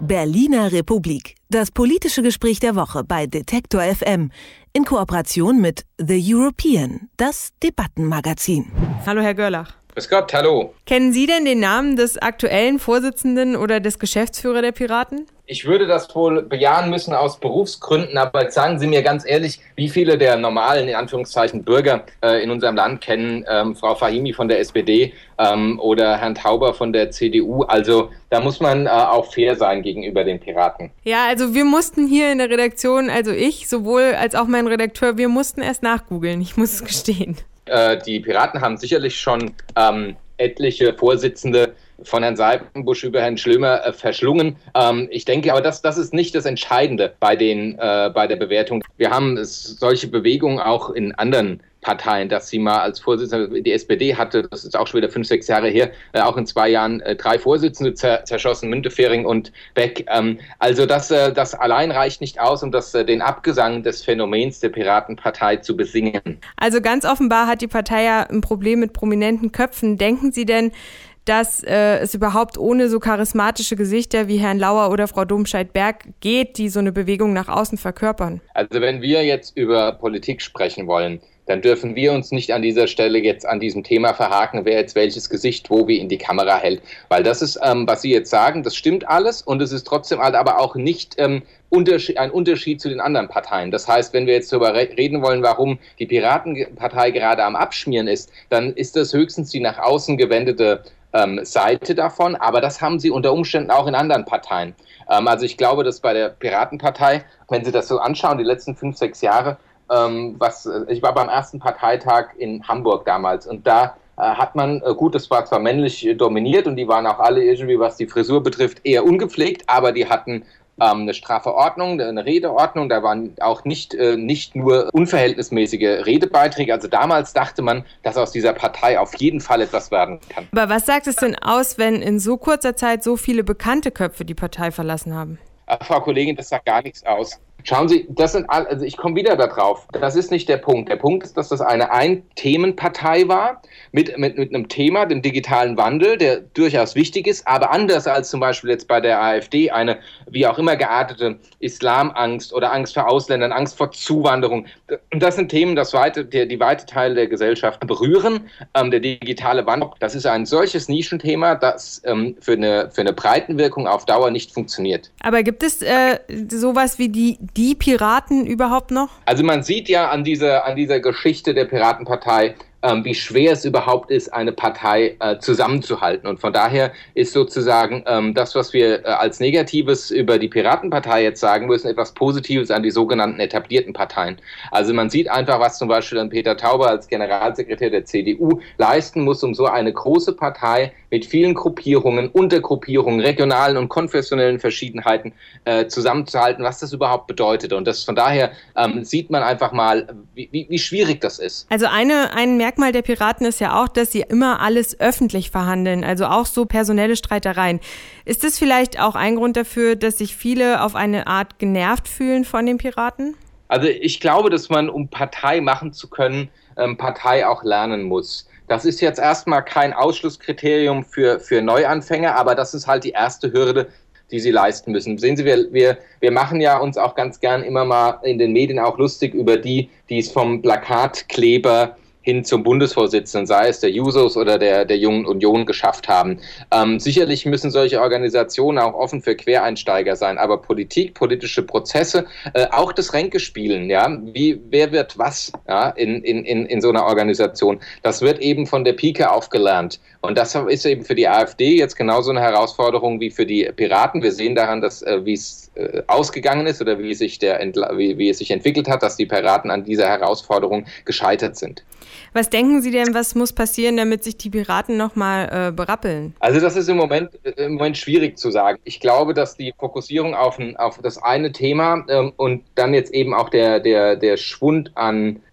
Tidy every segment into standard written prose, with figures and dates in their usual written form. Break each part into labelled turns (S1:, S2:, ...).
S1: Berliner Republik. Das politische Gespräch der Woche bei Detektor FM. In Kooperation mit The European, das Debattenmagazin.
S2: Hallo Herr Görlach.
S3: Grüß Gott, hallo.
S2: Kennen Sie denn den Namen des aktuellen Vorsitzenden oder des Geschäftsführers der Piraten?
S3: Ich würde das wohl bejahen müssen aus Berufsgründen, aber sagen Sie mir ganz ehrlich, wie viele der normalen, in Anführungszeichen, Bürger in unserem Land kennen Frau Fahimi von der SPD oder Herrn Tauber von der CDU? Also da muss man auch fair sein gegenüber den Piraten.
S2: Ja, also wir mussten hier in der Redaktion, also ich sowohl als auch mein Redakteur, wir mussten erst nachgoogeln, ich muss es gestehen.
S3: Die Piraten haben sicherlich schon etliche Vorsitzende von Herrn Seidenbusch über Herrn Schlömer verschlungen. Ich denke aber, das ist nicht das Entscheidende bei der Bewertung. Wir haben solche Bewegungen auch in anderen Parteien, dass sie mal als Vorsitzende, die SPD hatte, das ist auch schon wieder 5, 6 Jahre her, auch in 2 Jahren 3 Vorsitzende zerschossen, Müntefering und Beck. Also das allein reicht nicht aus, um den Abgesang des Phänomens der Piratenpartei zu besingen.
S2: Also ganz offenbar hat die Partei ja ein Problem mit prominenten Köpfen. Denken Sie denn, dass es überhaupt ohne so charismatische Gesichter wie Herrn Lauer oder Frau Domscheit-Berg geht, die so eine Bewegung nach außen verkörpern?
S3: Also wenn wir jetzt über Politik sprechen wollen, dann dürfen wir uns nicht an dieser Stelle jetzt an diesem Thema verhaken, wer jetzt welches Gesicht wo wie in die Kamera hält. Weil das ist, was Sie jetzt sagen, das stimmt alles und es ist trotzdem halt aber auch nicht ein Unterschied zu den anderen Parteien. Das heißt, wenn wir jetzt darüber reden wollen, warum die Piratenpartei gerade am Abschmieren ist, dann ist das höchstens die nach außen gewendete Seite davon, aber das haben sie unter Umständen auch in anderen Parteien. Also ich glaube, dass bei der Piratenpartei, wenn Sie das so anschauen, die letzten 5, 6 Jahre, ich war beim ersten Parteitag in Hamburg damals und da hat man, das war zwar männlich dominiert und die waren auch alle irgendwie, was die Frisur betrifft, eher ungepflegt, aber die hatten eine Strafverordnung, eine Redeordnung, da waren auch nicht nur unverhältnismäßige Redebeiträge. Also damals dachte man, dass aus dieser Partei auf jeden Fall etwas werden kann.
S2: Aber was sagt es denn aus, wenn in so kurzer Zeit so viele bekannte Köpfe die Partei verlassen haben?
S3: Frau Kollegin, das sagt gar nichts aus. Schauen Sie, also ich komme wieder darauf. Das ist nicht der Punkt. Der Punkt ist, dass das eine Ein-Themenpartei war mit einem Thema, dem digitalen Wandel, der durchaus wichtig ist, aber anders als zum Beispiel jetzt bei der AfD eine wie auch immer geartete Islamangst oder Angst vor Ausländern, Angst vor Zuwanderung. Und das sind Themen, die weite Teile der Gesellschaft berühren. Der digitale Wandel, das ist ein solches Nischenthema, das für eine Breitenwirkung auf Dauer nicht funktioniert.
S2: Aber gibt es sowas wie die Piraten überhaupt noch?
S3: Also man sieht ja an dieser Geschichte der Piratenpartei, wie schwer es überhaupt ist, eine Partei zusammenzuhalten. Und von daher ist sozusagen das, was wir als Negatives über die Piratenpartei jetzt sagen müssen, etwas Positives an die sogenannten etablierten Parteien. Also man sieht einfach, was zum Beispiel dann Peter Tauber als Generalsekretär der CDU leisten muss, um so eine große Partei mit vielen Gruppierungen, Untergruppierungen, regionalen und konfessionellen Verschiedenheiten zusammenzuhalten, was das überhaupt bedeutet. Und das von daher sieht man einfach mal, wie schwierig das ist.
S2: Also ein Merkmal der Piraten ist ja auch, dass sie immer alles öffentlich verhandeln, also auch so personelle Streitereien. Ist das vielleicht auch ein Grund dafür, dass sich viele auf eine Art genervt fühlen von den Piraten?
S3: Also ich glaube, dass man, um Partei machen zu können, Partei auch lernen muss. Das ist jetzt erstmal kein Ausschlusskriterium für Neuanfänger, aber das ist halt die erste Hürde, die sie leisten müssen. Sehen Sie, wir machen ja uns auch ganz gern immer mal in den Medien auch lustig über die es vom Plakatkleber hin zum Bundesvorsitzenden, sei es der Jusos oder der Jungen Union, geschafft haben. Sicherlich müssen solche Organisationen auch offen für Quereinsteiger sein, aber politische Prozesse, auch das Ränkespielen, ja, wer wird was, ja, in so einer Organisation, das wird eben von der Pike auf gelernt. Und das ist eben für die AfD jetzt genauso eine Herausforderung wie für die Piraten. Wir sehen daran, dass wie es ausgegangen ist oder wie es sich entwickelt hat, dass die Piraten an dieser Herausforderung gescheitert sind.
S2: Was denken Sie denn, was muss passieren, damit sich die Piraten nochmal berappeln?
S3: Also das ist im Moment schwierig zu sagen. Ich glaube, dass die Fokussierung auf das eine Thema und dann jetzt eben auch der Schwund an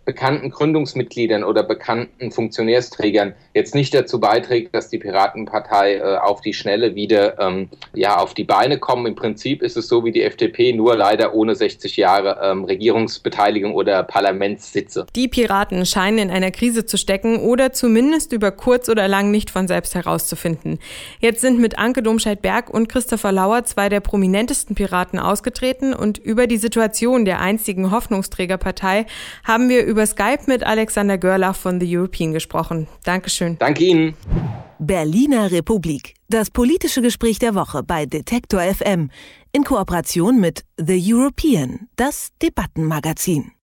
S3: bekannten Gründungsmitgliedern oder bekannten Funktionärsträgern jetzt nicht dazu beiträgt, dass die Piratenpartei auf die Schnelle wieder auf die Beine kommt. Im Prinzip ist es so wie die FDP, nur leider ohne 60 Jahre Regierungsbeteiligung oder Parlamentssitze.
S2: Die Piraten scheinen in einer Krise zu stecken oder zumindest über kurz oder lang nicht von selbst herauszufinden. Jetzt sind mit Anke Domscheit-Berg und Christopher Lauer zwei der prominentesten Piraten ausgetreten und über die Situation der einzigen Hoffnungsträgerpartei haben wir über Skype mit Alexander Görlach von The European gesprochen. Dankeschön.
S3: Danke Ihnen.
S1: Berliner Republik. Das politische Gespräch der Woche bei Detektor FM in Kooperation mit The European, das Debattenmagazin.